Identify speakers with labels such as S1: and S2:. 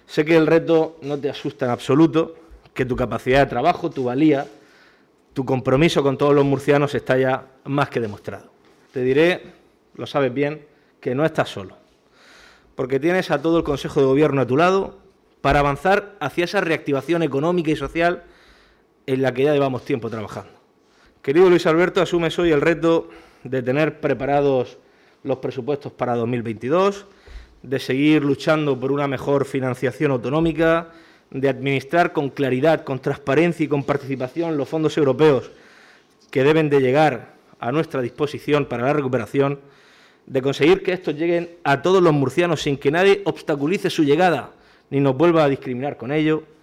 S1: Sé que el reto no te asusta en absoluto, que tu capacidad de trabajo, tu valía, tu compromiso con todos los murcianos está ya más que demostrado. Te diré, lo sabes bien, que no estás solo, porque tienes a todo el Consejo de Gobierno a tu lado para avanzar hacia esa reactivación económica y social en la que ya llevamos tiempo trabajando. Querido Luis Alberto, asumes hoy el reto de tener preparados los presupuestos para 2022, de seguir luchando por una mejor financiación autonómica, de administrar con claridad, con transparencia y con participación los fondos europeos que deben de llegar a nuestra disposición para la recuperación, de conseguir que estos lleguen a todos los murcianos sin que nadie obstaculice su llegada ni nos vuelva a discriminar con ello,